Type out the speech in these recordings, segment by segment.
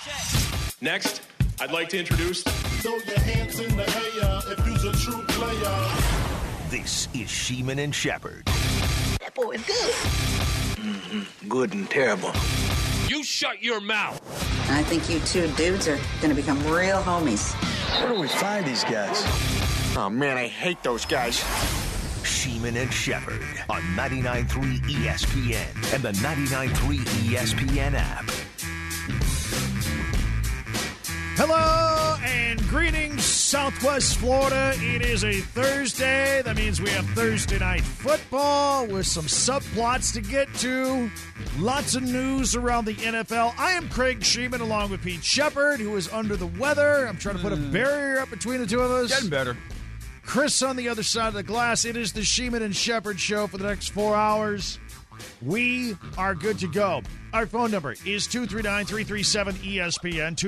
Next, I'd like to introduce... Throw your hands in the air if you's a true player. This is Sheeman and Shepherd. That boy is good. Mm-hmm. Good and terrible. You shut your mouth. I think you two dudes are going to become real homies. Where do we find these guys? Oh, man, I hate those guys. Sheeman and Shepherd on 99.3 ESPN and the 99.3 ESPN app. Hello and greetings, Southwest Florida. It is a Thursday. That means we have Thursday night football with some subplots to get to. Lots of news around the NFL. I am Craig Sheeman along with Pete Shepherd, who is under the weather. I'm trying to put a barrier up between the two of us. Getting better. Chris on the other side of the glass. It is the Sheeman and Shepherd show for the next 4 hours. We are good to go. Our phone number is 239-337-ESPN,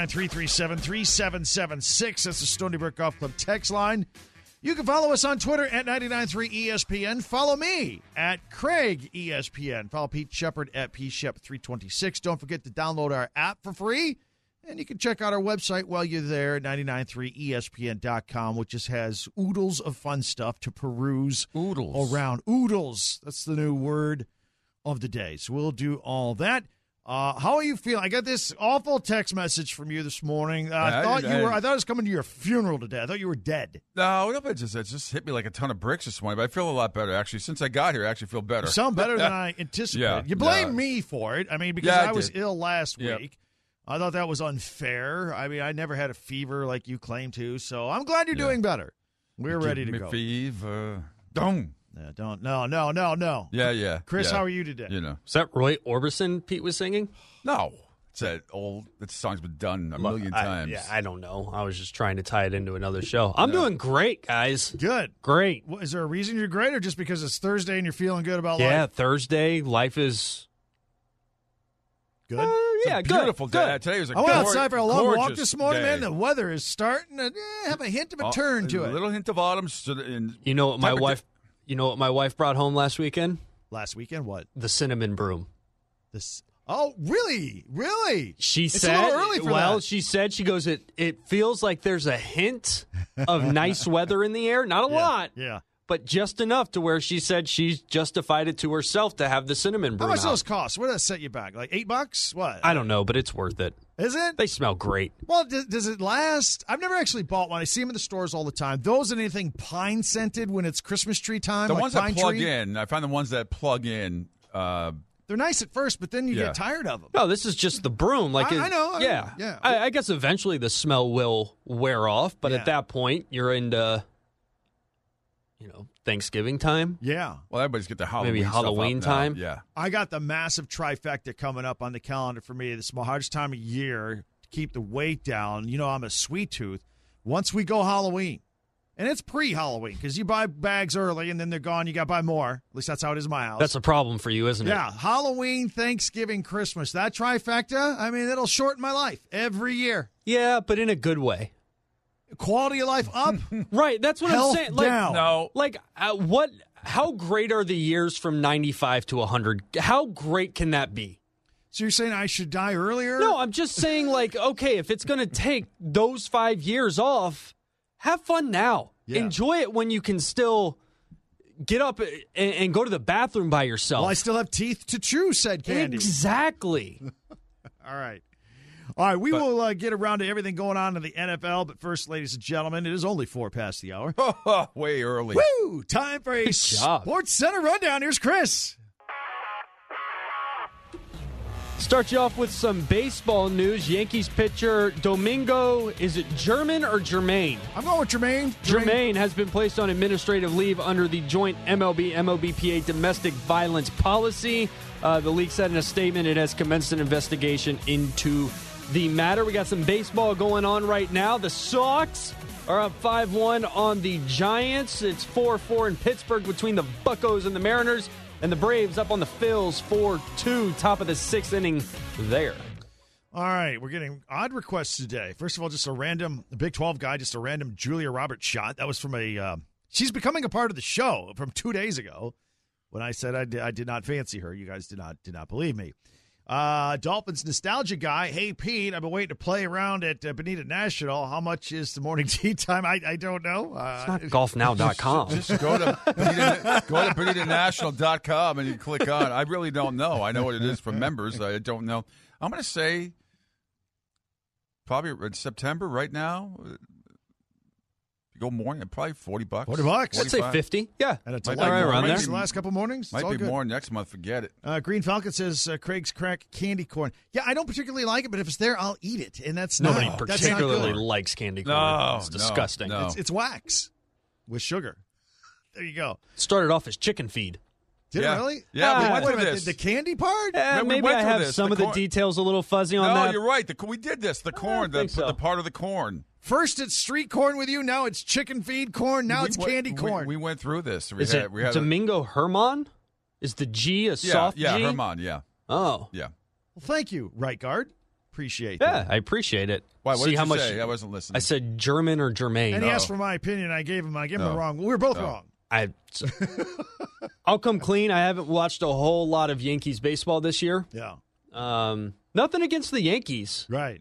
239-337-3776. That's the Stony Brook Golf Club text line. You can follow us on Twitter at 993ESPN. Follow me at Craig ESPN. Follow Pete Shepherd at PShep326. Don't forget to download our app for free. And you can check out our website while you're there, 993ESPN.com, which just has oodles of fun stuff to peruse around. Oodles. That's the new word of the day. So we'll do all that. How are you feeling? I got this awful text message from you this morning. I thought it was coming to your funeral today. I thought you were dead. No, it just hit me like a ton of bricks this morning. But I feel a lot better, actually. Since I got here, I actually feel better. You sound better than I anticipated. Yeah, you blame me for it. I mean, because I was ill last week. I thought that was unfair. I mean, I never had a fever like you claim to, so I'm glad you're doing better. We're ready to go. Fever. Don't. Yeah, don't. No. Yeah. Chris, how are you today? You know. Is that Roy Orbison Pete was singing? No. It's that song's been done a million times. I don't know. I was just trying to tie it into another show. I'm doing great, guys. Good. Great. Is there a reason you're great, or just because it's Thursday and you're feeling good about life? Yeah, Thursday. Life is good. Good. Beautiful day. Today was I went outside for a long walk this morning, day. man. The weather is starting to have a hint of a turn to it. A little hint of autumn. You know what my wife brought home last weekend? Last weekend, what? The cinnamon broom. Oh, really? Really? She it's said. A little early for that. She said. She goes. It feels like there's a hint of nice weather in the air. Not a lot. Yeah. But just enough to where she said she's justified it to herself to have the cinnamon broom. How much do those cost? What does that set you back? Like $8? What? I don't know, but it's worth it. Is it? They smell great. Well, does it last? I've never actually bought one. I see them in the stores all the time. Those and anything pine scented when it's Christmas tree time. The like ones that plug tree. in. I find the ones that plug in. They're nice at first, but then you get tired of them. No, this is just the broom. I know. Yeah. I guess eventually the smell will wear off, but at that point you're into, Thanksgiving time. Yeah. Well, everybody's got the Halloween maybe Halloween time. Yeah. I got the massive trifecta coming up on the calendar for me. This is my hardest time of year to keep the weight down. You know, I'm a sweet tooth. Once we go Halloween, and it's pre-Halloween because you buy bags early and then they're gone. You got to buy more. At least that's how it is in my house. That's a problem for you, isn't it? Yeah. Halloween, Thanksgiving, Christmas. That trifecta, I mean, it'll shorten my life every year. Yeah, but in a good way. Quality of life up. Right. That's what Health I'm saying. down. No. How great are the years from 95 to 100? How great can that be? So you're saying I should die earlier? No, I'm just saying, okay, if it's going to take those 5 years off, have fun now. Yeah. Enjoy it when you can still get up and go to the bathroom by yourself. Well, I still have teeth to chew, said Candy. Exactly. All right. We will get around to everything going on in the NFL. But first, ladies and gentlemen, it is only 4 past the hour. Way early. Woo! Time for a Sports Center rundown. Here's Chris. Start you off with some baseball news. Yankees pitcher Domingo, is it German or Jermaine? I'm going with Jermaine. Jermaine has been placed on administrative leave under the joint MLB-MLBPA domestic violence policy. The league said in a statement it has commenced an investigation into the matter. We got some baseball going on right now. The Sox are up 5-1 on the Giants. It's 4-4 in Pittsburgh between the Buccos and the Mariners. And the Braves up on the Phils 4-2, top of the 6th inning there. All right, we're getting odd requests today. First of all, just a random Big 12 guy, just a random Julia Roberts shot. That was from she's becoming a part of the show from 2 days ago when I said I did not fancy her. You guys did not believe me. Dolphins nostalgia guy. Hey, Pete, I've been waiting to play around at Bonita National. How much is the morning tee time? I don't know. It's not golfnow.com. Just go to BonitaNational.com and you click on. I really don't know. I know what it is for members. I don't know. I'm going to say probably in September right now. You go morning, probably $40. $40. I'd say 50. Yeah. And it's right around there. The last couple mornings. Might be more next month. Forget it. Green Falcon says Craig's crack candy corn. Yeah, I don't particularly like it, but if it's there, I'll eat it. And that's nobody not, particularly that's not likes candy corn. No, it's disgusting. No. It's wax with sugar. There you go. Started off as chicken feed. Did it really? Yeah, we went through this. The candy part? Maybe I have some of the details a little fuzzy on that. No, you're right. We did this. The corn, the part of the corn. First it's street corn with you. Now it's chicken feed corn. Now it's candy corn. We went through this. Is it Domingo Herman? Is the G a soft G? Yeah, Herman, yeah. Oh. Yeah. Well, thank you, right guard. Appreciate that. Yeah, I appreciate it. Why, what See did how you much say? I wasn't listening. I said German or Germain. And he asked for my opinion. I gave him the wrong. We were both wrong. I'll come clean. I haven't watched a whole lot of Yankees baseball this year. Yeah. Nothing against the Yankees. Right.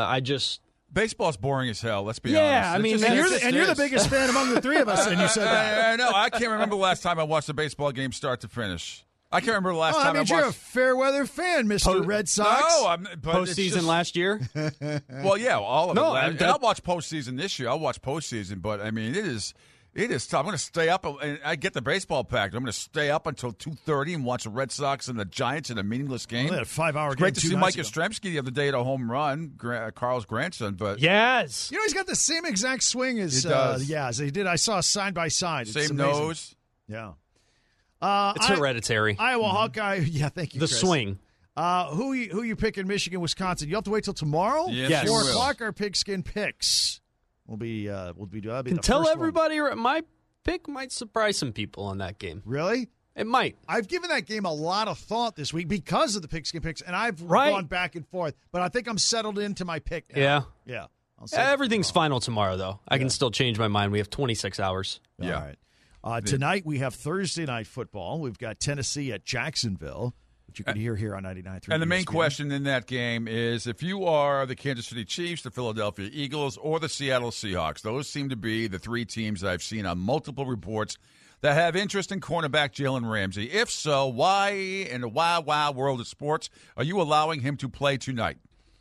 Baseball's boring as hell. Let's be honest. Yeah, I mean, you're the biggest fan among the three of us, and you said that. I know. I can't remember the last time I watched a baseball game start to finish. I can't remember the last time I watched. You're a fair weather fan, Mr. Red Sox. No, postseason last year. Well, yeah, all of it. And I'll watch postseason this year. I'll watch postseason, but I mean, it is tough. I'm going to stay up, and I get the baseball package. I'm going to stay up until 2:30 and watch the Red Sox and the Giants in a meaningless game. Well, they had a 5-hour game. Great to see Mike Yastrzemski the other day at a home run, Carl's grandson. But yes, he's got the same exact swing as he did. I saw side by side. Same nose. Yeah. It's hereditary. Iowa Hawkeye. Yeah, thank you. The Chris. swing. Who you picking? Michigan, Wisconsin. You have to wait till tomorrow. Yes. 4 o'clock. Our pigskin picks. We'll be Can tell everybody my pick might surprise some people on that game. Really? It might. I've given that game a lot of thought this week because of the pigskin picks, and I've gone back and forth. But I think I'm settled into my pick now. Yeah. Everything's final tomorrow, though. I can still change my mind. We have 26 hours. Yeah. All right. Tonight we have Thursday night football. We've got Tennessee at Jacksonville, which you can hear here on 99.3. And the main question in that game is if you are the Kansas City Chiefs, the Philadelphia Eagles, or the Seattle Seahawks. Those seem to be the 3 teams that I've seen on multiple reports that have interest in cornerback Jalen Ramsey. If so, why in the wild, wild world of sports are you allowing him to play tonight?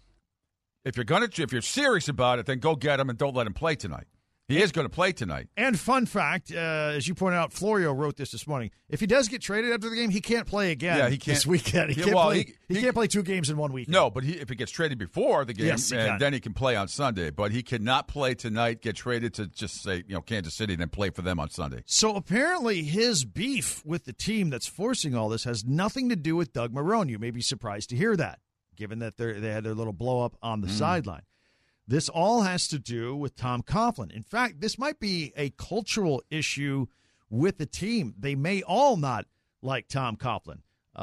If you're serious about it, then go get him and don't let him play tonight. He is going to play tonight. And fun fact, as you pointed out, Florio wrote this morning. If he does get traded after the game, he can't play again. Yeah, he can't this weekend. He can't play 2 games in 1 weekend. No, but if he gets traded before the game, then he can play on Sunday. But he cannot play tonight. Get traded to just say Kansas City, and then play for them on Sunday. So apparently, his beef with the team that's forcing all this has nothing to do with Doug Marrone. You may be surprised to hear that, given that they had their little blow up on the sideline. This all has to do with Tom Coughlin. In fact, this might be a cultural issue with the team. They may all not like Tom Coughlin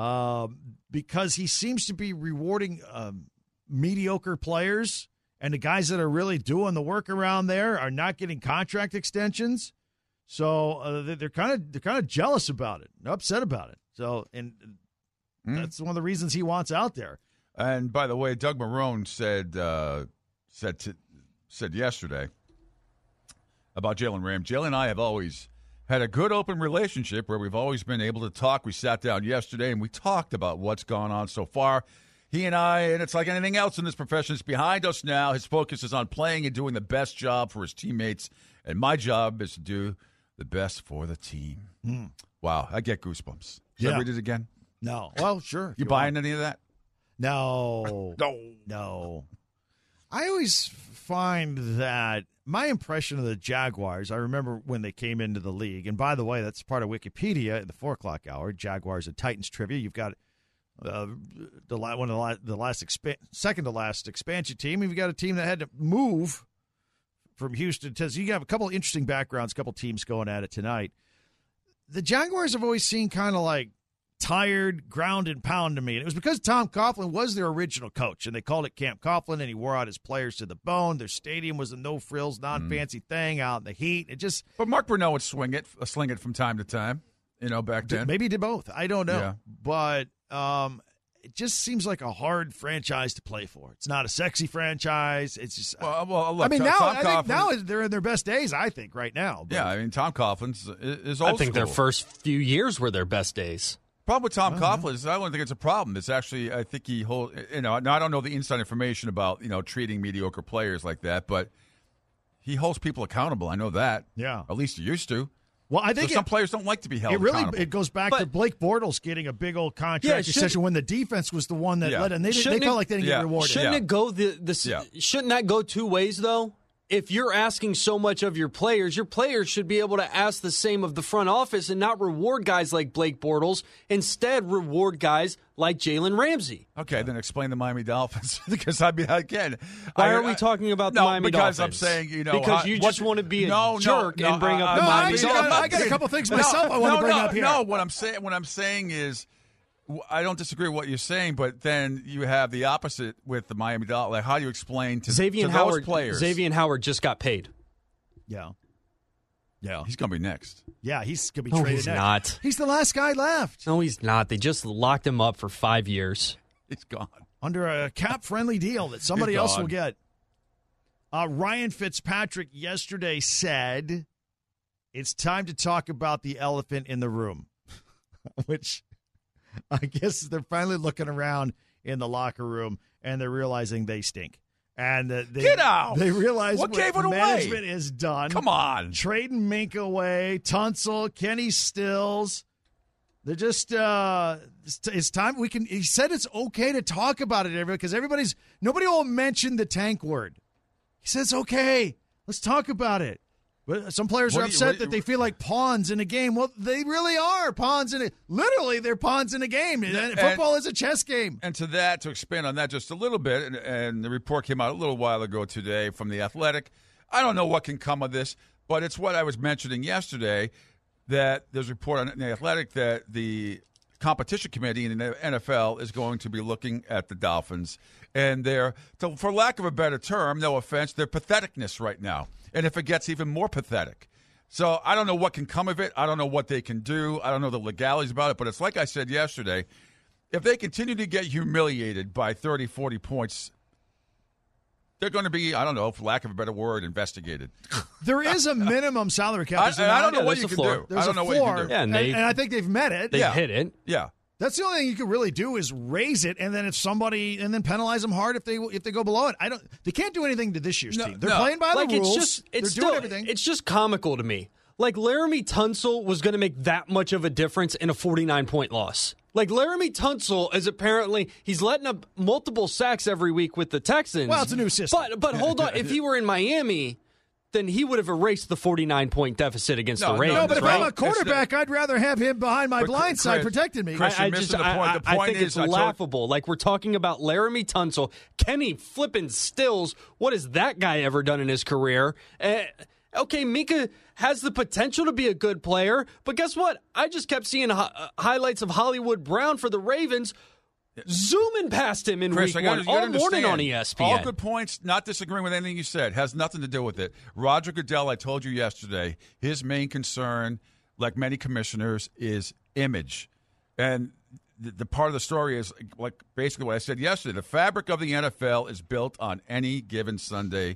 because he seems to be rewarding mediocre players, and the guys that are really doing the work around there are not getting contract extensions. So they're kind of jealous about it, upset about it. So, and that's one of the reasons he wants out there. And by the way, Doug Marrone said yesterday about Jalen Ramsey. Jalen and I have always had a good open relationship where we've always been able to talk. We sat down yesterday and we talked about what's gone on so far. He and I, and it's like anything else in this profession, it's behind us now. His focus is on playing and doing the best job for his teammates, and my job is to do the best for the team. Wow, I get goosebumps. Should I read it again? No. Well, sure. You buying any of that? No. I always find that my impression of the Jaguars, I remember when they came into the league, and by the way, that's part of Wikipedia at the 4 o'clock hour, Jaguars and Titans trivia. You've got second to last expansion team, and you've got a team that had to move from Houston to Tennessee. You have a couple of interesting backgrounds, a couple of teams going at it tonight. The Jaguars have always seemed kind of like tired, ground and pound to me. And it was because Tom Coughlin was their original coach, and they called it Camp Coughlin, and he wore out his players to the bone. Their stadium was a no-frills, non-fancy thing out in the heat. But Mark Brunell would sling it from time to time, back then. Maybe he did both. I don't know. Yeah. But it just seems like a hard franchise to play for. It's not a sexy franchise. It's just. Well, look, I mean, Tom I think Coughlin, now they're in their best days. I think right now. But. Yeah, I mean, Tom Coughlin's is old I think school. their first few years were their best days. Problem with Tom Coughlin is I don't think it's a problem. It's actually, I think he holds, now I don't know the inside information about, treating mediocre players like that, but he holds people accountable. I know that. Yeah. At least he used to. Well, I think some players don't like to be held accountable. It goes back to Blake Bortles getting a big old contract extension when the defense was the one that led, and they felt like they didn't get rewarded. Shouldn't it go Shouldn't that go two ways though? If you're asking so much of your players should be able to ask the same of the front office and not reward guys like Blake Bortles. Instead, reward guys like Jalen Ramsey. Okay, then explain the Miami Dolphins. Because, again... Why are we talking about the Miami Dolphins? Because I'm saying, Because you just want to be a jerk and bring up the Miami Dolphins. I got a couple things myself I want to bring up here. No, what I'm saying is... I don't disagree with what you're saying, but then you have the opposite with the Miami Dolphins. Like, how do you explain to those players? Xavier Howard just got paid. Yeah. He's going to be next. Yeah, he's going to be No, traded he's next. not. He's the last guy left. No, he's not. They just locked him up for 5 years. He's gone. Under a cap-friendly deal that somebody else will get. Ryan Fitzpatrick yesterday said, it's time to talk about the elephant in the room, which... I guess they're finally looking around in the locker room and they're realizing they stink. And get out! They realize what gave it management away? is done. Come on, trading Mink away, Tunsil, Kenny Stills. They're just it's time. He said it's okay to talk about it, because nobody will mention the tank word. He said it's okay. Let's talk about it. But some players are upset that they feel like pawns in a game. Well, they really are pawns in it. Literally, they're pawns in a game. Football is a chess game. And to expand on that just a little bit, and the report came out a little while ago today from The Athletic. I don't know what can come of this, but it's what I was mentioning yesterday, that there's a report on The Athletic that the competition committee in the NFL is going to be looking at the Dolphins and for lack of a better term, no offense, their patheticness right now. And if it gets even more pathetic. So I don't know what can come of it. I don't know what they can do. I don't know the legalities about it. But it's like I said yesterday, if they continue to get humiliated by 30, 40 points, they're going to be, I don't know, for lack of a better word, investigated. There is a minimum salary cap. I don't know what you can do. There's I don't know floor, what you can do. Yeah, and I think they've met it. They've hit it. Yeah. That's the only thing you could really do is raise it, and then then penalize them hard if they go below it. They can't do anything to this year's team. They're playing by the rules. They're doing everything. It's just comical to me. Like Laramie Tunsil was going to make that much of a difference in a 49-point loss. Like Laramie Tunsil is apparently he's letting up multiple sacks every week with the Texans. Well, it's a new system. But hold on, if he were in Miami, then he would have erased the 49-point deficit against the Ravens. No, but if right? I'm a quarterback, I'd rather have him behind my blind side protecting me. Chris, you're missing the point. The point I think is, it's laughable. Like we're talking about Laramie Tunsil, Kenny flipping Stills. What has that guy ever done in his career? Okay, Mika has the potential to be a good player, but guess what? I just kept seeing highlights of Hollywood Brown for the Ravens zooming past him in Chris, week one all morning on ESPN. All good points, not disagreeing with anything you said. Has nothing to do with it. Roger Goodell, I told you yesterday, his main concern, like many commissioners, is image. And the part of the story is, like basically what I said yesterday, the fabric of the NFL is built on any given Sunday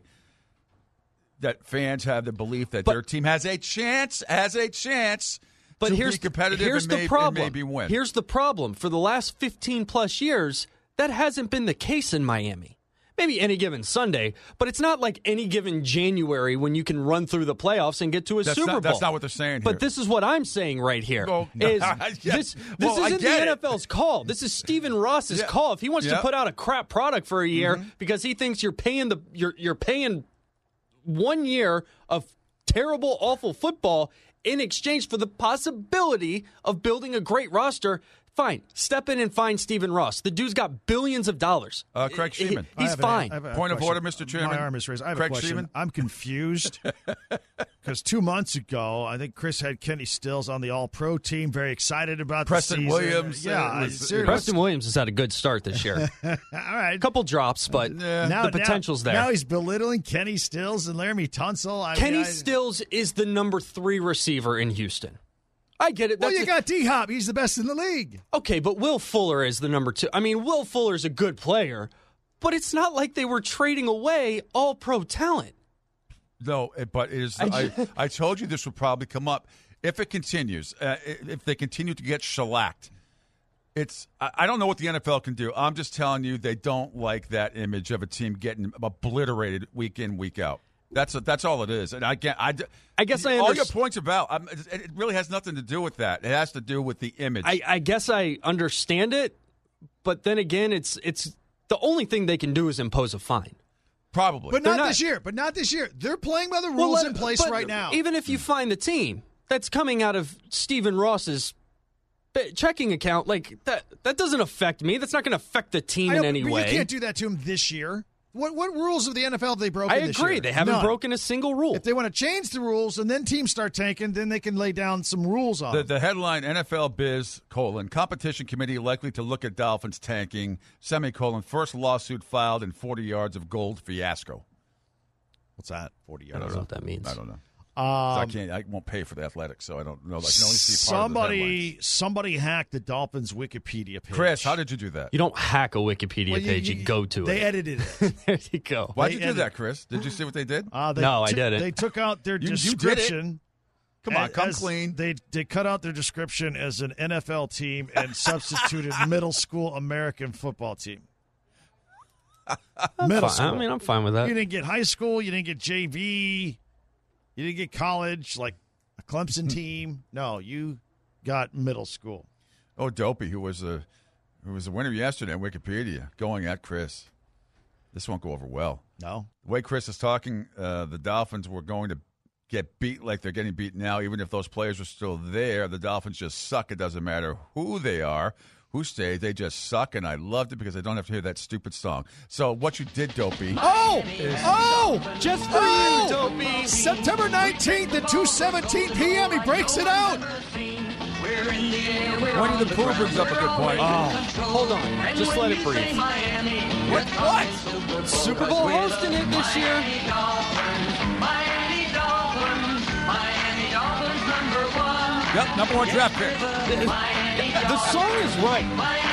that fans have the belief that their team has a chance but to here's be competitive here's and the problem. maybe win. Here's the problem. For the last 15-plus years, that hasn't been the case in Miami. Maybe any given Sunday, but it's not like any given January when you can run through the playoffs and get to a Super Bowl. That's not what they're saying here. But this is what I'm saying right here. This isn't the NFL's call. This is Stephen Ross's call. If he wants to put out a crap product for a year because he thinks you're paying 1 year of terrible, awful football in exchange for the possibility of building a great roster, fine. Step in and find Stephen Ross. The dude's got billions of dollars. Craig Sheeman. He's fine. Point of order, Mr. Chairman. My arm is raised. I have Craig a question. Sheeman? I'm confused because 2 months ago, I think Chris had Kenny Stills on the All-Pro team. Very excited about Preston the season. Williams. Yeah, Preston Williams has had a good start this year. All right. A couple drops, but the potential's there. Now he's belittling Kenny Stills and Laramie Tunsil. Kenny Stills is the number 3 receiver in Houston. I get it. Well, you got D-Hop. He's the best in the league. Okay, but Will Fuller is the number 2. I mean, Will Fuller's a good player, but it's not like they were trading away all-pro talent. No, but it is. I told you this would probably come up. If it continues, if they continue to get shellacked, I don't know what the NFL can do. I'm just telling you they don't like that image of a team getting obliterated week in, week out. That's all it is. And I guess I all your points about it really has nothing to do with that. It has to do with the image. I guess I understand it, but then again, it's the only thing they can do is impose a fine. Probably, but not this year. But not this year. They're playing by the rules in place right now. Even if you find the team that's coming out of Stephen Ross's checking account, like that doesn't affect me. That's not going to affect the team in any way. You can't do that to him this year. What rules of the NFL have they broken this year? I agree. They haven't broken a single rule. If they want to change the rules and then teams start tanking, then they can lay down some rules on it. The headline, NFL Biz, competition committee likely to look at Dolphins tanking, first lawsuit filed and 40 yards of gold fiasco. What's that? 40 yards? I don't know what that means. I don't know. I won't pay for the Athletics, so I don't know. I can only see part of the headlines. Somebody hacked the Dolphins Wikipedia page. Chris, how did you do that? You don't hack a Wikipedia page. You go to it. They edited it. There you go. Why'd you do that, Chris? Did you see what they did? No, I didn't. They took out their description. Come on, come clean. They cut out their description as an NFL team and substituted middle school American football team. Middle school. I mean, I'm fine with that. You didn't get high school. You didn't get JV. You didn't get college, like a Clemson team. No, you got middle school. Oh, Dopey, who was a winner yesterday on Wikipedia, going at Chris. This won't go over well. No. The way Chris is talking, the Dolphins were going to get beat like they're getting beat now. Even if those players are still there, the Dolphins just suck. It doesn't matter who they are, who stays. They just suck, and I loved it because I don't have to hear that stupid song. So what you did, Dopey. Just for you, Dopey. September 19th at 2:17 p.m. He breaks it out. Winnie the Pooh brings up a good point. Hold on. Just let it breathe. What? Super Bowl hosting it this year. Yep, #1 draft pick. The song is right.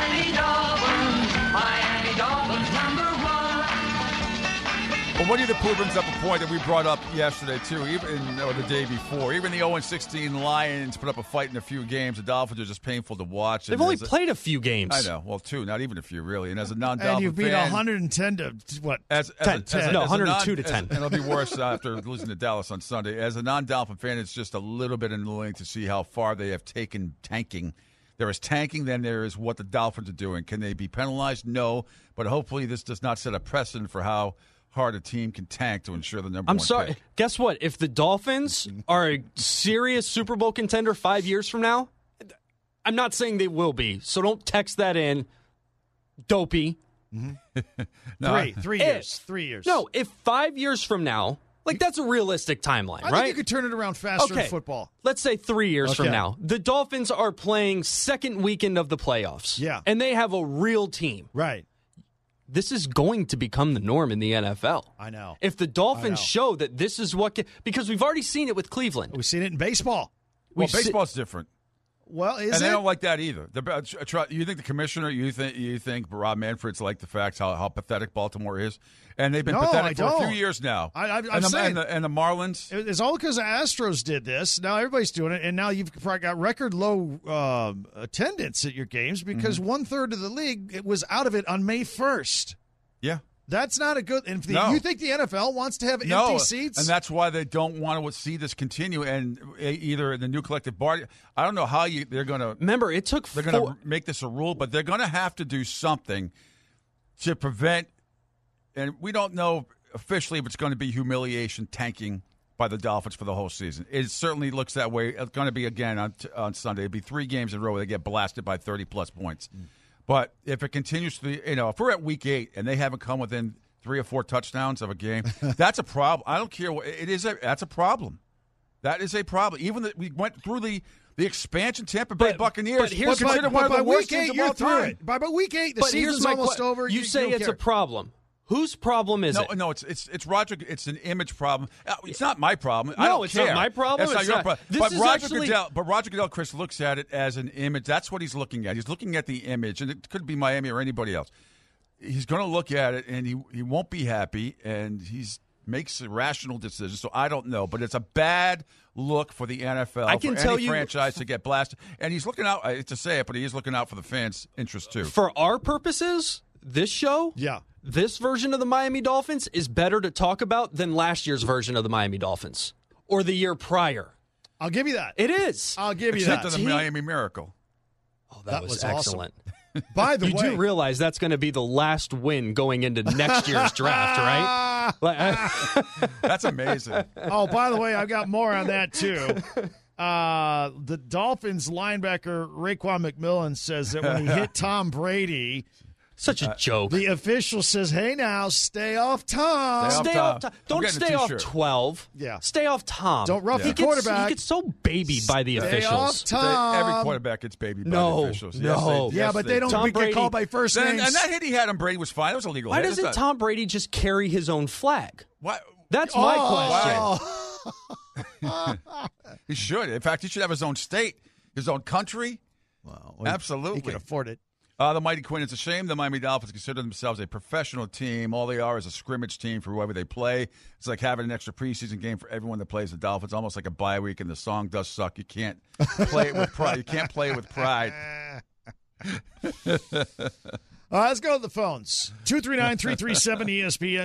Well, Winnie the Pooh brings up a point that we brought up yesterday, too, or the day before. Even the 0-16 Lions put up a fight in a few games. The Dolphins are just painful to watch. They've only played a few games. I know. Well, 2, not even a few, really. And as a non-Dolphin And you beat fan, 110 to, what, 10. No, 102 to 10. And it'll be worse after losing to Dallas on Sunday. As a non-Dolphin fan, it's just a little bit annoying to see how far they have taken tanking. There is tanking, then there is what the Dolphins are doing. Can they be penalized? No. But hopefully this does not set a precedent for how hard a team can tank to ensure the number one I'm sorry. pick. Guess what? If the Dolphins are a serious Super Bowl contender 5 years from now, I'm not saying they will be, so don't text that in, Dopey. No, 3 years. 3 years. No, if 5 years from now, like that's a realistic timeline, I right? think you could turn it around faster in football. Let's say 3 years from Okay. now. The Dolphins are playing second weekend of the playoffs. Yeah. And they have a real team. Right. This is going to become the norm in the NFL. I know. If the Dolphins show that this is what because we've already seen it with Cleveland. We've seen it in baseball. Well, baseball's different. Well, And they don't like that either. You think the commissioner, you think Rob Manfred's like the facts, how pathetic Baltimore is? And they've been pathetic for a few years now. I'm saying. And the Marlins? It's all because the Astros did this. Now everybody's doing it, and now you've got record low attendance at your games because 1/3 of the league was out of it on May 1st. Yeah. That's not a good. And No. you think the NFL wants to have empty seats? And that's why they don't want to see this continue. And either the new collective bargaining, I don't know how they're going to. Remember, it took. They're going to make this a rule, but they're going to have to do something to prevent. And we don't know officially if it's going to be humiliation tanking by the Dolphins for the whole season. It certainly looks that way. It's going to be again on Sunday. It'll be 3 games in a row where they get blasted by 30-plus points. But if it continues to, if we're at week 8 and they haven't come within 3 or 4 touchdowns of a game, that's a problem. I don't care what it is. That's a problem. That is a problem. Even that we went through the expansion Tampa Bay Buccaneers. But here's considered one of the worst teams of all time. By week 8, the But season's almost over. You say it's a problem. Whose problem is it? No, it's Roger. It's an image problem. It's not my problem. No, I don't it's care. not my problem. That's not your problem. But Roger Goodell, Chris, looks at it as an image. That's what he's looking at. He's looking at the image, and it could be Miami or anybody else. He's going to look at it, and he won't be happy, and he's makes irrational decisions. So I don't know, but it's a bad look for the NFL. I can tell you, franchise to get blasted, and he's looking out. I hate to say it, but he is looking out for the fans' interest too. For our purposes, this show, this version of the Miami Dolphins is better to talk about than last year's version of the Miami Dolphins or the year prior. I'll give you that. It is. I'll give you Except that. to the Miami Miracle. Oh, that was excellent. Awesome. By the way, you do realize that's going to be the last win going into next year's draft, right? That's amazing. Oh, by the way, I've got more on that too. The Dolphins linebacker Raekwon McMillan says that when he hit Tom Brady, such a joke. The official says, "Hey, now stay off Tom. Stay off Tom. Don't stay off 12. Yeah, stay off Tom. Don't rough the quarterback. He gets so babied by the stay officials. Off Tom. Every quarterback gets babied by the officials. No, but they don't get called by first names. And that hit he had on Brady was fine. It was illegal. Why doesn't Tom Brady just carry his own flag? What? That's my question. He should. In fact, he should have his own state, his own country. Well, absolutely. He can afford it. The Mighty Quinn, it's a shame the Miami Dolphins consider themselves a professional team. All they are is a scrimmage team for whoever they play. It's like having an extra preseason game for everyone that plays the Dolphins, almost like a bye week, and the song does suck. You can't play it with pride. You can't play it with pride. Let's go to the phones. 239-337-ESPN,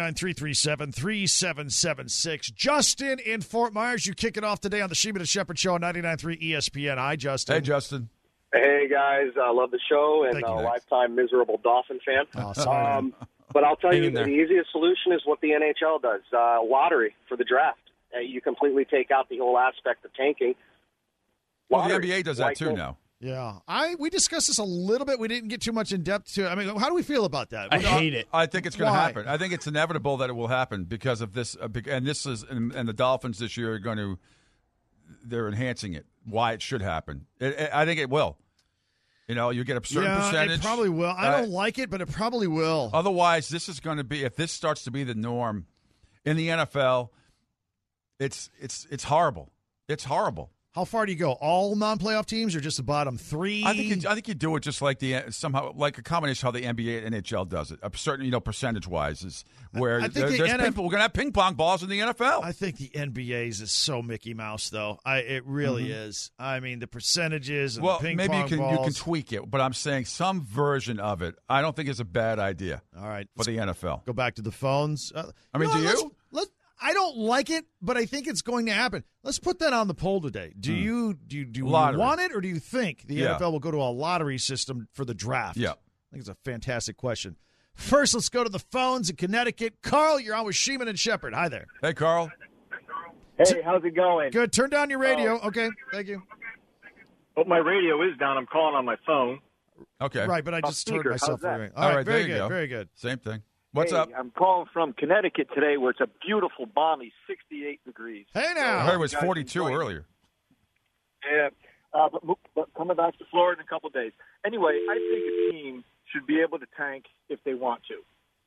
239-337-3776. Justin in Fort Myers, you kick it off today on the Sheeman and Shepherd Show on 99.3 ESPN. Hi, Justin. Hey, Justin. Hey, guys. I love the show and a lifetime miserable Dolphin fan. But I'll tell you, the easiest solution is what the NHL does, lottery for the draft. You completely take out the whole aspect of tanking. Lottery. Well, the NBA does that too now. Yeah. We discussed this a little bit. We didn't get too much in depth to it. I mean, how do we feel about that? I hate it. I think it's going to happen. I think it's inevitable that it will happen because of this. And the Dolphins this year are they're enhancing it. Why it should happen. I think it will. You know, you get a certain percentage. It probably will. I don't like it, but it probably will. Otherwise, this is going to be, if this starts to be the norm in the NFL, it's horrible. It's horrible. How far do you go? All non-playoff teams or just the bottom three? I think you do it just like somehow like a combination of how the NBA and NHL does it. A certain, percentage-wise is where we're going to have ping pong balls in the NFL. I think the NBA's is so Mickey Mouse, though. It really is. I mean, the percentages and the ping pong balls. Maybe you can tweak it, but I'm saying some version of it. I don't think it's a bad idea. All right, for the NFL. Go back to the phones. Do you? I don't like it, but I think it's going to happen. Let's put that on the poll today. Do you want it, or do you think the NFL will go to a lottery system for the draft? Yeah. I think it's a fantastic question. First, let's go to the phones in Connecticut. Carl, you're on with Sheeman and Shepherd. Hi there. Hey, Carl. Hey, how's it going? Good. Turn down your radio. Okay, thank you. Oh, my radio is down. I'm calling on my phone. Okay. Right, but I just turned myself away. All right, very there you good. go. Very good. Same thing. What's up? I'm calling from Connecticut today, where it's a beautiful, balmy 68 degrees. Hey, now. I heard it was 42 earlier. Yeah, but coming back to Florida in a couple of days. Anyway, I think a team should be able to tank if they want to,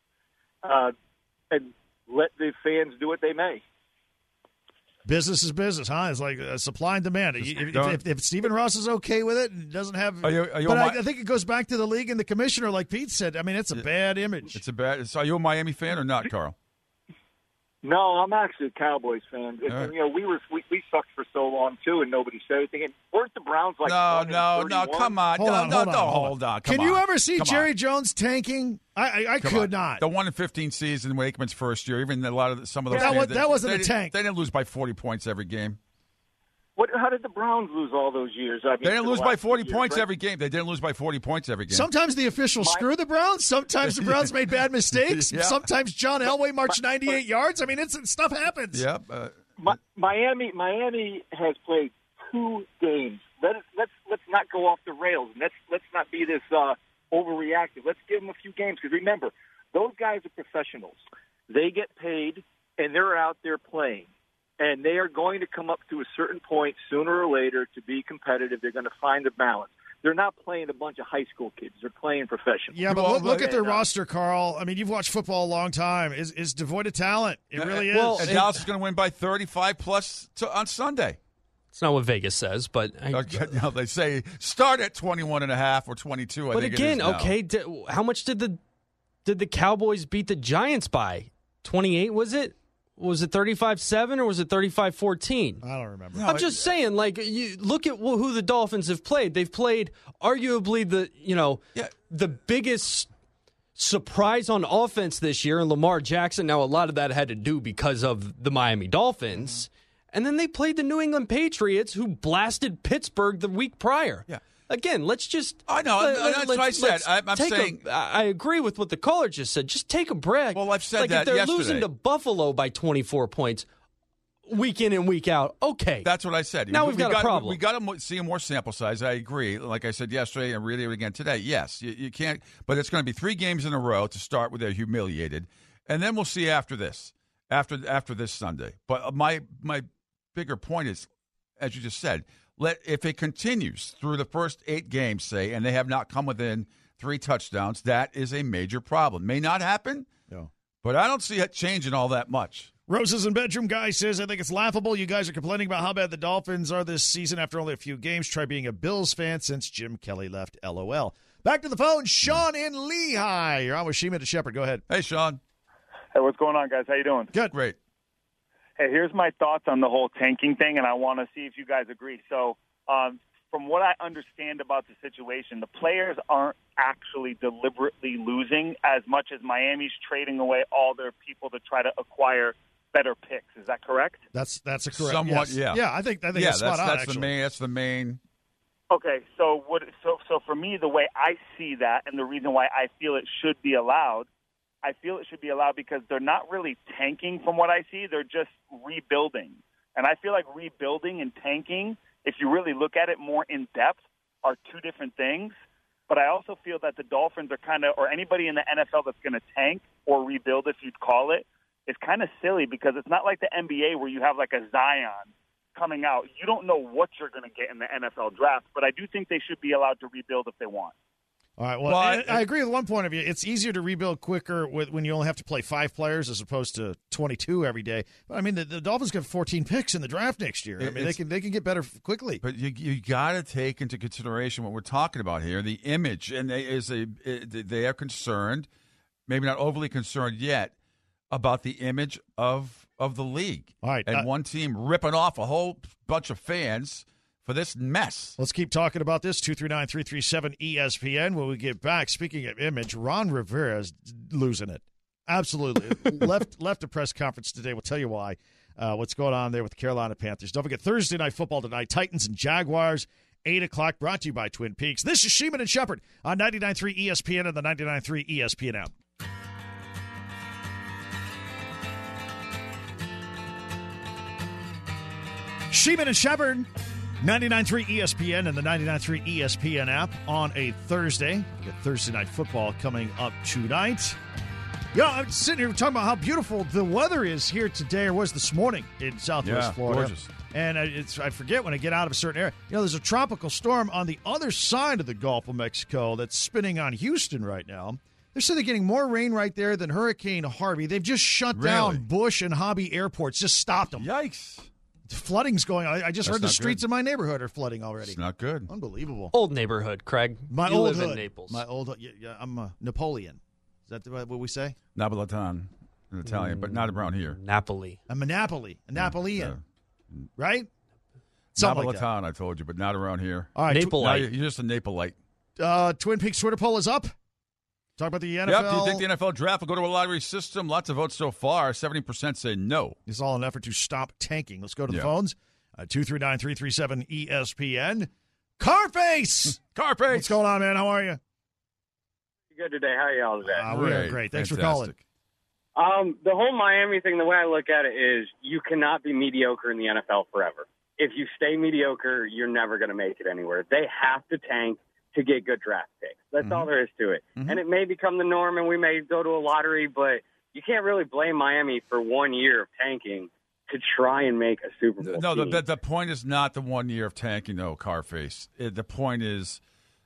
and let the fans do what they may. Business is business, huh? It's like supply and demand. If Stephen Ross is okay with it and doesn't have, I think it goes back to the league and the commissioner, like Pete said. I mean, it's a bad image. It's a bad. So are you a Miami fan or not, Carl? No, I'm actually a Cowboys fan. Right. We sucked for so long too, and nobody said anything. And weren't the Browns like? No, come on, hold on. Can you ever see Jerry Jones tanking? I could not. The 1-15 season, Wakeman's first year, even some of those. That wasn't a tank. They didn't lose by 40 points every game. How did the Browns lose all those years? I mean, they didn't lose by 40 points every game. They didn't lose by 40 points every game. Sometimes the officials screw the Browns. Sometimes the Browns made bad mistakes. Yeah. Sometimes John Elway marched 98 yards. I mean, stuff happens. Yeah. Miami has played 2 games. Let's not go off the rails. Let's not be this overreactive. Let's give them a few games because remember, those guys are professionals. They get paid and they're out there playing. And they are going to come up to a certain point sooner or later to be competitive. They're going to find a balance. they're not playing a bunch of high school kids. They're playing professional. Yeah, but look at their roster, Carl. I mean, you've watched football a long time. Is devoid of talent. It really is. Well, and Dallas is going to win by 35-plus on Sunday. It's not what Vegas says, but they say start at 21.5 or 22. But again, okay, how much did the Cowboys beat the Giants by? 28, was it? Was it 35-7 or was it 35-14? I don't remember. I'm just saying, like, you look at who the Dolphins have played. They've played arguably the biggest surprise on offense this year in Lamar Jackson. Now, a lot of that had to do because of the Miami Dolphins. And then they played the New England Patriots, who blasted Pittsburgh the week prior. Yeah. Again, let's just... I know. That's what I said. I'm saying... I agree with what the caller just said. Just take a break. Well, I've said if that they're yesterday. losing to Buffalo by 24 points week in and week out, okay. That's what I said. Now we've got a problem. We got to see a more sample size. I agree. Like I said yesterday and really again today, yes, you can't... But it's going to be 3 games in a row to start with. They're humiliated. And then we'll see after this, after this Sunday. But my bigger point is, as you just said, if it continues through the first 8 games, say, and they have not come within 3 touchdowns, that is a major problem. May not happen, but I don't see it changing all that much. Roses and Bedroom Guy says, I think it's laughable. You guys are complaining about how bad the Dolphins are this season after only a few games. Try being a Bills fan since Jim Kelly left. LOL. Back to the phone. Sean in Lehigh. You're on with Sheeman and Shepherd. Go ahead. Hey, Sean. Hey, what's going on, guys? How you doing? Good. Great. Hey, here's my thoughts on the whole tanking thing, and I want to see if you guys agree. So from what I understand about the situation, the players aren't actually deliberately losing as much as Miami's trading away all their people to try to acquire better picks. Is that correct? That's a correct. Somewhat, yes. Yeah. Yeah, I think that's spot on, actually. That's the main. Okay, so for me, the way I see that, and the reason why I feel it should be allowed, I feel it should be allowed because they're not really tanking from what I see. They're just rebuilding. And I feel like rebuilding and tanking, if you really look at it more in depth, are 2 different things. But I also feel that the Dolphins are kind of, or anybody in the NFL that's going to tank or rebuild, if you'd call it, is kind of silly because it's not like the NBA where you have like a Zion coming out. You don't know what you're going to get in the NFL draft, but I do think they should be allowed to rebuild if they want. All right. Well, I agree with one point of view. It's easier to rebuild quicker when you only have to play 5 players as opposed to 22 every day. But I mean, the Dolphins got 14 picks in the draft next year. I mean, they can get better quickly. But you got to take into consideration what we're talking about here, the image, and they are concerned, maybe not overly concerned yet, about the image of the league. All right, and one team ripping off a whole bunch of fans for this mess. Let's keep talking about this. 239-337-ESPN. When we get back, speaking of image, Ron Rivera is losing it. Absolutely. left a press conference today. We'll tell you why. What's going on there with the Carolina Panthers. Don't forget, Thursday Night Football tonight, Titans and Jaguars, 8 o'clock, brought to you by Twin Peaks. This is Sheeman and Shepherd on 99.3 ESPN and the 99.3 ESPN app. Sheeman and Shepherd, 99.3 ESPN and the 99.3 ESPN app on a Thursday. We got Thursday Night Football coming up tonight. Yeah, I'm sitting here talking about how beautiful the weather is here today, or was this morning in Southwest Florida. Gorgeous. And I forget when I get out of a certain area. You know, there's a tropical storm on the other side of the Gulf of Mexico that's spinning on Houston right now. They're saying they're getting more rain right there than Hurricane Harvey. They've just shut down Bush and Hobby airports, just stopped them. Yikes. The flooding's going on. I just heard the streets of my nneighborhood are flooding already. It's not good. Unbelievable. Old neighborhood, Craig. My you old live hood. in Naples. My old I'm Napoleon. Is that what we say? Napolitan in Italian, but not around here. Napoli. I'm a Napoli. A Napoleon. Right? Something Napolitan, like that. I told you, but not around here. All right. Napolite. You're just a Napolite. Twin Peaks Twitter poll is up. Talk about the NFL. Yep. Do you think the NFL draft will go to a lottery system? Lots of votes so far. 70% say no. It's all an effort to stop tanking. Let's go to the phones. 239-337-ESPN. Carface! Carface! What's going on, man? How are you? Good today. How are y'all today? We're great. Thanks for calling. The whole Miami thing, the way I look at it is you cannot be mediocre in the NFL forever. If you stay mediocre, you're never going to make it anywhere. They have to tank to get good draft picks. That's all there is to it. And it may become the norm and we may go to a lottery, but you can't really blame Miami for 1 year of tanking to try and make a Super Bowl No, team. the point is not the 1 year of tanking, though, Carface. The point is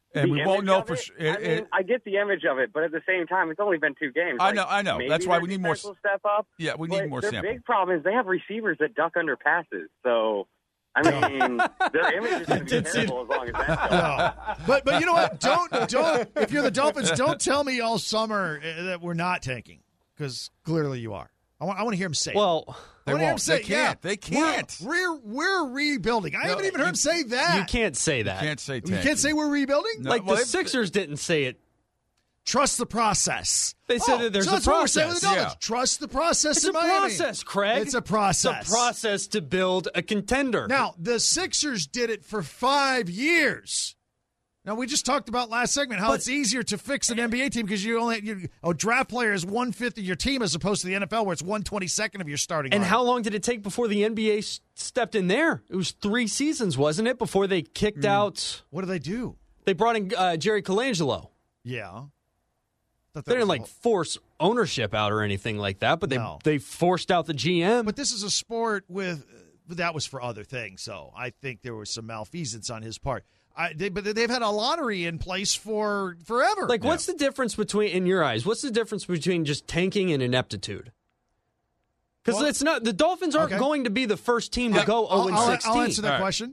And we won't know for sure. I get the image of it, but at the same time, it's only been 2 games. I know. That's why we need more. Step up. Yeah, we need more sample. Their big problem is they have receivers that duck under passes. So, I mean, their image is going to be terrible as long as that's going. But you know what? Don't. If you're the Dolphins, don't tell me all summer that we're not tanking, because clearly you are. I want to hear him say. Well, they won't. They can't. They can't. We're rebuilding. I haven't even heard him say that. You can't say that. You can't say tanking. You can't say we're rebuilding? No, the Sixers didn't say it. Trust the process. They said that there's a process. What we're saying with the Dolphins. Trust the process in Miami. It's a process, Craig. It's a process. It's a process to build a contender. Now, the Sixers did it for 5 years. Now, we just talked about last segment how it's easier to fix an NBA team because a draft player is 1/5 of your team as opposed to the NFL where it's 1/22 of your starting And lineup. how long did it take before the NBA stepped in there? It was 3 seasons, wasn't it, before they kicked out? What did they do? They brought in Jerry Colangelo. Yeah. They didn't force ownership out or anything like that, but they forced out the GM. But this is a sport that was for other things, so I think there was some malfeasance on his part. But they've had a lottery in place for forever. What's the difference between, in your eyes, what's the difference between just tanking and ineptitude? Because it's not, the Dolphins aren't going to be the first team to go 0-16. I'll answer that question.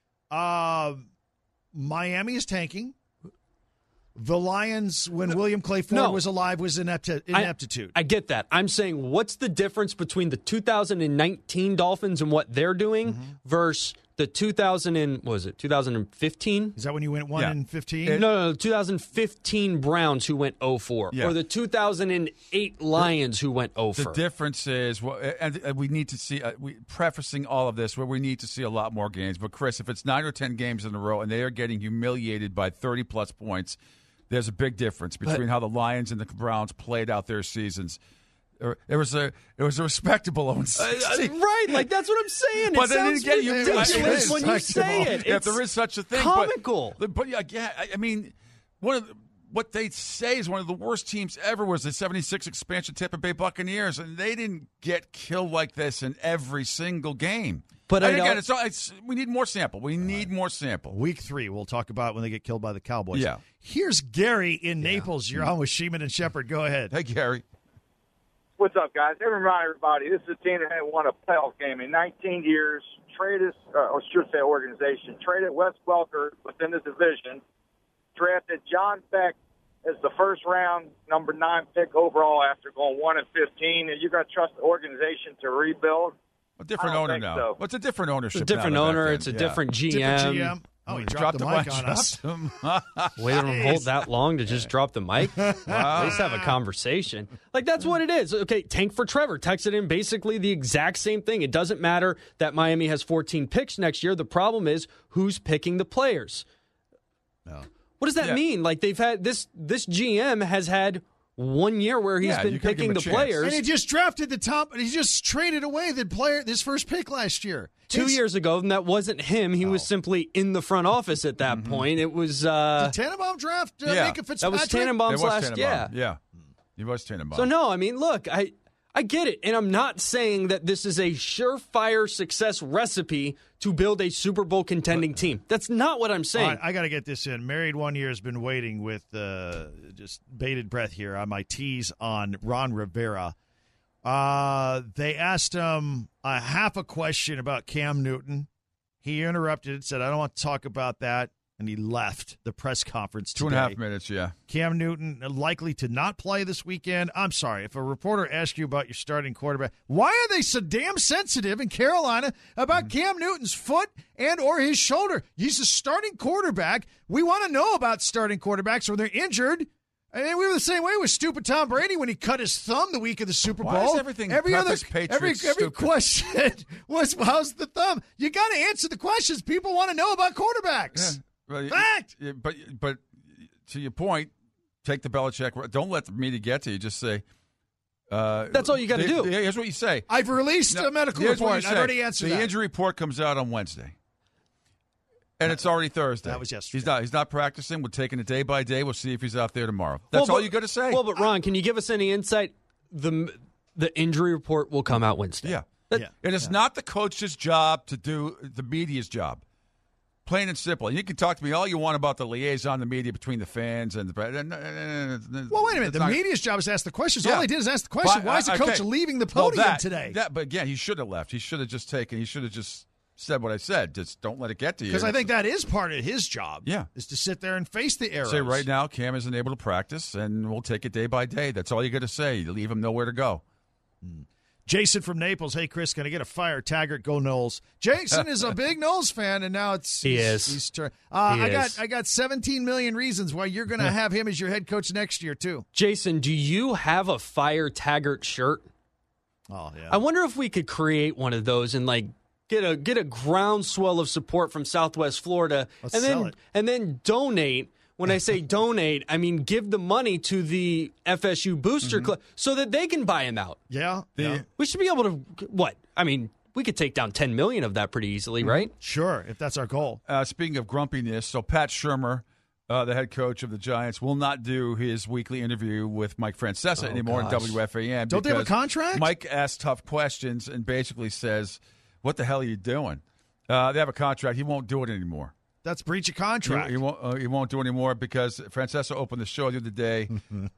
Miami is tanking. The Lions, when William Clay Ford was alive, was ineptitude. I get that. I'm saying, what's the difference between the 2019 Dolphins and what they're doing versus the 2015? Is that when you went 1-15? No, 2015 Browns who went 0-4. Yeah. Or the 2008 Lions who went 0-4. The difference is, and we need to see, prefacing all of this, where we need to see a lot more games. But, Chris, if it's 9 or 10 games in a row and they are getting humiliated by 30-plus points, there's a big difference between how the Lions and the Browns played out their seasons. It was a respectable 0-16. Right, that's what I'm saying. But it sounds ridiculous when you say it. If there is such a thing. Comical. But yeah, I mean, what they say is one of the worst teams ever was the 76 expansion Tampa Bay Buccaneers, and they didn't get killed like this in every single game. But again, we need more sample. We need more sample. Week 3, we'll talk about when they get killed by the Cowboys. Yeah. Here's Gary in Naples. You're on with Sheeman and Shepard. Go ahead. Hey, Gary. What's up, guys? Let me remind everybody, this is a team that hadn't won a playoff game in 19 years. Organization. Traded Wes Welker within the division. Drafted John Beck as the first round, number 9 pick overall after going 1-15. And you got to trust the organization to rebuild. A different owner now. So. Well, it's a different ownership. It's a different owner. It's a different GM. Different GM. Oh, he dropped the mic on us. Waited on hold that long to just drop the mic? At least have a conversation. That's what it is. Okay, tank for Trevor. Texted in basically the exact same thing. It doesn't matter that Miami has 14 picks next year. The problem is who's picking the players. No. What does that mean? They've had this GM has had 1 year where he's been picking the players. And he just drafted the top. He just traded away his first pick last year. 2 years ago, and that wasn't him. He was simply in the front office at that point. It was Did Tannenbaum draft Minka Fitzpatrick? That was Tannenbaum's last year. Yeah. He was Tannenbaum. So, no, I mean, look, I get it. And I'm not saying that this is a surefire success recipe to build a Super Bowl contending team. That's not what I'm saying. Right, I got to get this in. Married 1 year has been waiting with just bated breath here on my tease on Ron Rivera. They asked him half a question about Cam Newton. He interrupted, said, I don't want to talk about that, and he left the press conference today. 2.5 minutes, yeah. Cam Newton likely to not play this weekend. I'm sorry, if a reporter asks you about your starting quarterback, why are they so damn sensitive in Carolina about Cam Newton's foot and or his shoulder? He's a starting quarterback. We want to know about starting quarterbacks when they're injured. I mean, we were the same way with stupid Tom Brady when he cut his thumb the week of the Super Bowl. Why is everything every stupid? question was, how's the thumb? You got to answer the questions people want to know about quarterbacks. Yeah. Fact. But to your point, take the Belichick. Don't let the media get to you. Just say. That's all you got to do. Here's what you say. I've released a medical report. I've already answered the injury report comes out on Wednesday. And it's already Thursday. That was yesterday. He's not practicing. We're taking it day by day. We'll see if he's out there tomorrow. That's all you got to say. Well, but Ron, can you give us any insight? The injury report will come out Wednesday. Yeah. It is not the coach's job to do the media's job. Plain and simple. You can talk to me all you want about the liaison, the media between the fans and the. Well, wait a minute. The media's job is to ask the questions. All they did is ask the question. Why is the coach leaving the podium today? But again, he should have left. He should have just said what I said. Just don't let it get to you. Because I think that is part of his job. Yeah. Is to sit there and face the arrows. Say right now, Cam isn't able to practice, and we'll take it day by day. That's all you got to say. Leave him nowhere to go. Jason from Naples. Hey, Chris, can I get a fire? Taggart, go Knowles. Jason is a big Knowles fan, and now he's turn. I got 17 million reasons why you're going to have him as your head coach next year too. Jason, do you have a fire Taggart shirt? Oh yeah. I wonder if we could create one of those and get a groundswell of support from Southwest Florida, and then donate. When I say donate, I mean give the money to the FSU Booster Club so that they can buy him out. Yeah. We should be able to, what? I mean, we could take down $10 million of that pretty easily, right? Sure, if that's our goal. Speaking of grumpiness, so Pat Shurmur, the head coach of the Giants, will not do his weekly interview with Mike Francesa anymore in WFAN. Don't they have a contract? Mike asks tough questions and basically says, what the hell are you doing? They have a contract. He won't do it anymore. That's breach of contract. He won't do anymore because Francesa opened the show the other day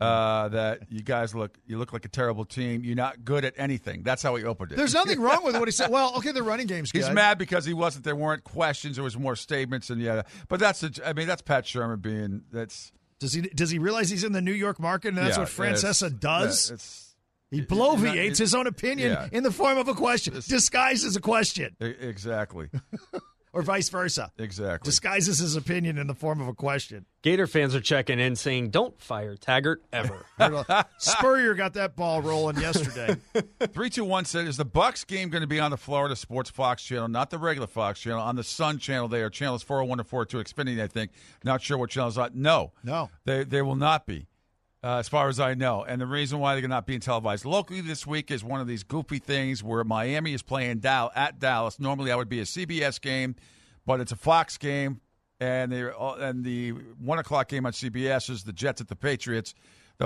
that you guys look like a terrible team. You're not good at anything. That's how he opened it. There's nothing wrong with what he said. Well, okay, the running game's good. He's mad because he wasn't. There weren't questions. There was more statements and But that's Pat Shurmur being that's. Does he realize he's in the New York market and that's what Francesa does? He bloviates his own opinion in the form of a question, disguised as a question. Exactly. Or vice versa. Exactly. Disguises his opinion in the form of a question. Gator fans are checking in saying, don't fire Taggart ever. Spurrier got that ball rolling yesterday. 321 said, is the Bucs game going to be on the Florida Sports Fox channel, not the regular Fox channel, on the Sun channel there, channels 401 and 402, Xfinity, I think. Not sure what channels are. No. They will not be. As far as I know. And the reason why they're not being televised locally this week is one of these goofy things where Miami is playing at Dallas. Normally, that would be a CBS game, but it's a Fox game. And the 1 o'clock game on CBS is the Jets at the Patriots. The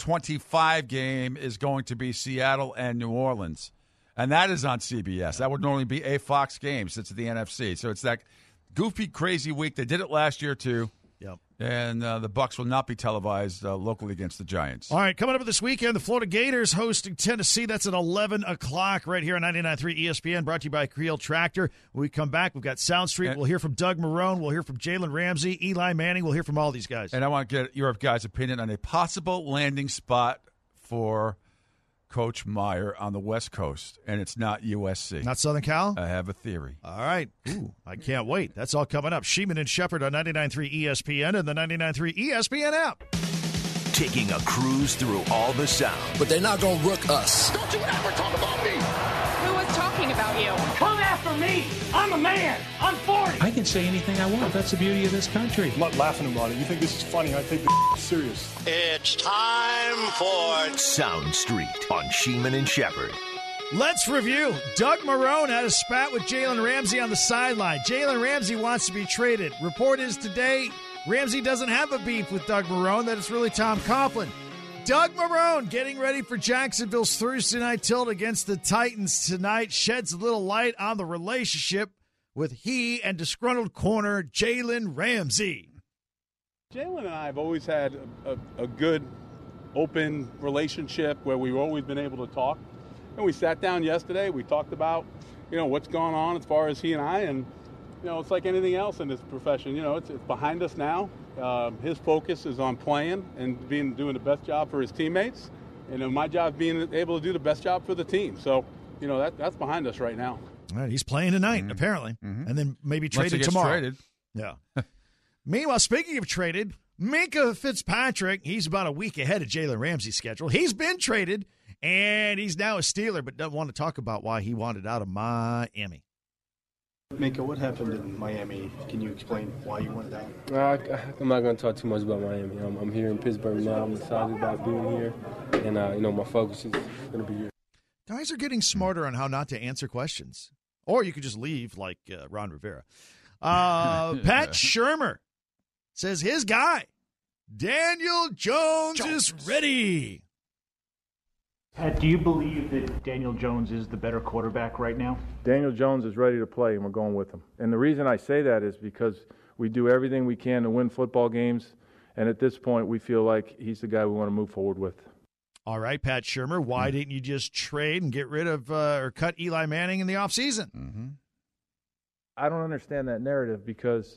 4:25 game is going to be Seattle and New Orleans. And that is on CBS. That would normally be a Fox game since it's the NFC. So it's that goofy, crazy week. They did it last year, too. Yep. And the Bucs will not be televised locally against the Giants. All right, coming up this weekend, the Florida Gators hosting Tennessee. That's at 11 o'clock right here on 99.3 ESPN, brought to you by Creel Tractor. When we come back, we've got Sound Street. We'll hear from Doug Marrone. We'll hear from Jalen Ramsey, Eli Manning. We'll hear from all these guys. And I want to get your guys' opinion on a possible landing spot for Coach Meyer on the West Coast, and it's not USC. Not Southern Cal? I have a theory. All right. Ooh, I can't wait. That's all coming up. Sheeman and Shepard on 99.3 ESPN and the 99.3 ESPN app. Taking a cruise through all the sound. But they're not going to rook us. Don't you ever talk about me. Who was talking about you? Come after me. I'm a man. I'm 40. I can say anything I want. That's the beauty of this country. I'm not laughing about it. You think this is funny. I take this serious. It's time for Sound Street on Sheeman and Shepard. Let's review. Doug Marrone had a spat with Jalen Ramsey on the sideline. Jalen Ramsey wants to be traded. Report is today Ramsey doesn't have a beef with Doug Marrone, that it's really Tom Coughlin. Doug Marrone getting ready for Jacksonville's Thursday night tilt against the Titans tonight sheds a little light on the relationship with he and disgruntled corner Jalen Ramsey. Jalen and I have always had a good, open relationship where we've always been able to talk. And we sat down yesterday. We talked about, what's going on as far as he and I. And, it's like anything else in this profession. It's behind us now. His focus is on playing and doing the best job for his teammates. And my job being able to do the best job for the team. So, that's behind us right now. All right, he's playing tonight, apparently. And then maybe traded tomorrow. Traded. Yeah. Meanwhile, speaking of traded, Minkah Fitzpatrick, he's about a week ahead of Jalen Ramsey's schedule. He's been traded, and he's now a Steeler, but doesn't want to talk about why he wanted out of Miami. Minkah, what happened in Miami? Can you explain why you wanted out? I'm not going to talk too much about Miami. I'm here in Pittsburgh now. I'm excited about being here, and my focus is going to be here. Guys are getting smarter on how not to answer questions. Or you could just leave like Ron Rivera. Pat Shurmur says his guy, Daniel Jones is ready. Pat, do you believe that Daniel Jones is the better quarterback right now? Daniel Jones is ready to play, and we're going with him. And the reason I say that is because we do everything we can to win football games, and at this point we feel like he's the guy we want to move forward with. All right, Pat Shurmur, why didn't you just trade and get rid of or cut Eli Manning in the offseason? Mm-hmm. I don't understand that narrative because,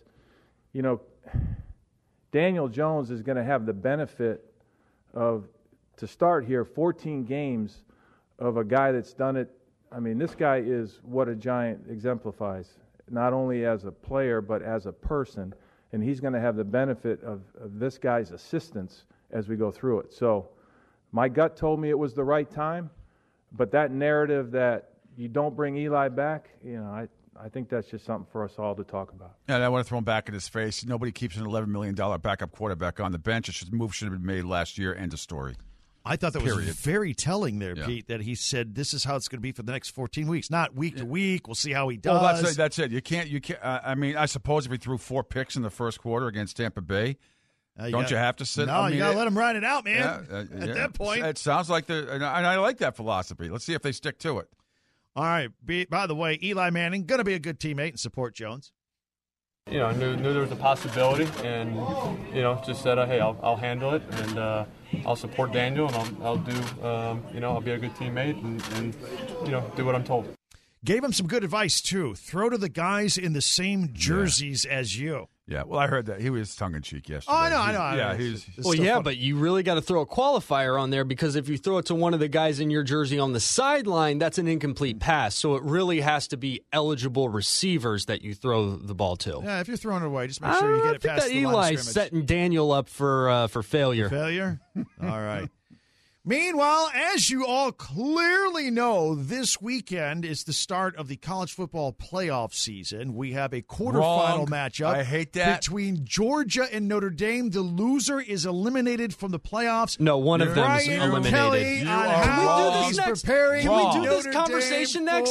Daniel Jones is going to have the benefit of, to start here, 14 games of a guy that's done it. I mean, this guy is what a Giant exemplifies, not only as a player but as a person, and he's going to have the benefit of this guy's assistance as we go through it. So my gut told me it was the right time, but that narrative that you don't bring Eli back, I think that's just something for us all to talk about. And I want to throw him back in his face. Nobody keeps an $11 million backup quarterback on the bench. The move should have been made last year. End of story. I thought that was very telling there, Pete, that he said this is how it's going to be for the next 14 weeks, not week to week. We'll see how he does. Well, that's it. You can't. I mean, I suppose if he threw 4 picks in the first quarter against Tampa Bay, don't you have to sit? No, you got to let him ride it out, man. At that point, it sounds like and I like that philosophy. Let's see if they stick to it. All right. By the way, Eli Manning going to be a good teammate and support Jones. I knew there was a possibility, and just said, hey, I'll handle it, and I'll support Daniel, and I'll do, I'll be a good teammate, and do what I'm told. Gave him some good advice too. Throw to the guys in the same jerseys as you. Yeah, well, I heard that. He was tongue-in-cheek yesterday. Oh, I know. Yeah, he's funny. But you really got to throw a qualifier on there because if you throw it to one of the guys in your jersey on the sideline, that's an incomplete pass. So it really has to be eligible receivers that you throw the ball to. Yeah, if you're throwing it away, just make sure you get it past the line of scrimmage. Eli's setting Daniel up for failure. Failure? All right. Meanwhile, as you all clearly know, this weekend is the start of the college football playoff season. We have a quarterfinal matchup. I hate that. Between Georgia and Notre Dame. The loser is eliminated from the playoffs. No, one of them is eliminated. Kelly you on are how wrong. he's preparing. Can we do Notre this conversation next?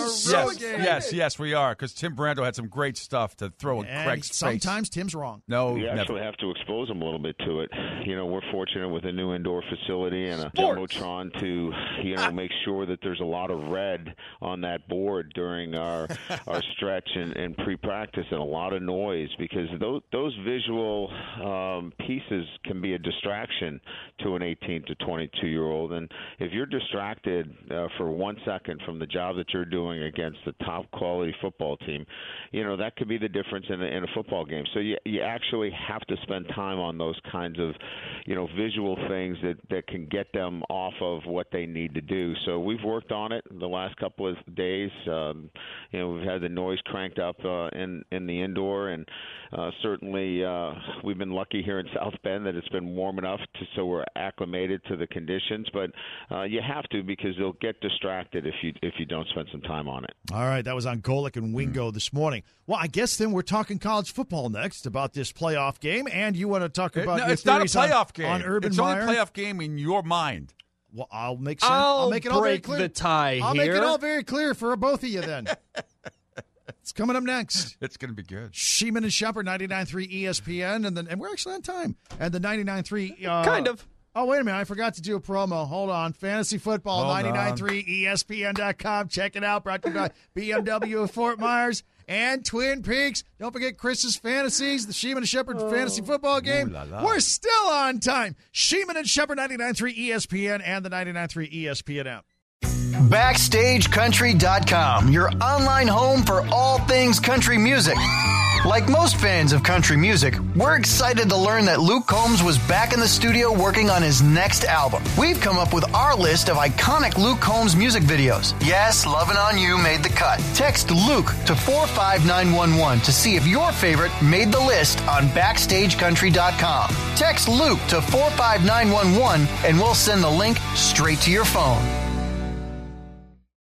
Yes, we are, because Tim Brando had some great stuff to throw in Craig's face. Sometimes Tim's wrong. No, we never. actually have to expose him a little bit to it. We're fortunate with a new indoor facility and a Jumbotron to, make sure that there's a lot of red on that board during our stretch and pre-practice, and a lot of noise, because those visual pieces can be a distraction to an 18 to 22-year-old. And if you're distracted for 1 second from the job that you're doing against the top quality football team, that could be the difference in a football game. So you actually have to spend time on those kinds of, visual things that can get them off of what they need to do. So we've worked on it the last couple of days. We've had the noise cranked up in the indoor, and certainly we've been lucky here in South Bend that it's been warm enough so we're acclimated to the conditions. But you have to, because they'll get distracted if you don't spend some time on it. All right, that was on Golick and Wingo this morning. Well, I guess then we're talking college football next about this playoff game, and you want to talk about your it's not a theories playoff game. On Urban it's Meyer? only a playoff game in your mind. Well, I'll make it all very clear. The tie I'll here. make it all very clear for both of you then. It's coming up next. It's going to be good. Sheeman and Shepard, 99.3 ESPN, and we're actually on time. And the 99.3 kind of. Oh, wait a minute. I forgot to do a promo. Hold on. Fantasy Football, 99.3 ESPN.com. Check it out. Brought to you by BMW of Fort Myers and Twin Peaks. Don't forget Chris's Fantasies, the Sheeman and Shepard Fantasy Football game. We're still on time. Sheeman and Shepard, 99.3 ESPN and the 99.3 ESPN app. BackstageCountry.com, your online home for all things country music. Like most fans of country music, we're excited to learn that Luke Combs was back in the studio working on his next album. We've come up with our list of iconic Luke Combs music videos. Yes, Lovin' On You made the cut. Text Luke to 45911 to see if your favorite made the list on BackstageCountry.com. Text Luke to 45911 and we'll send the link straight to your phone.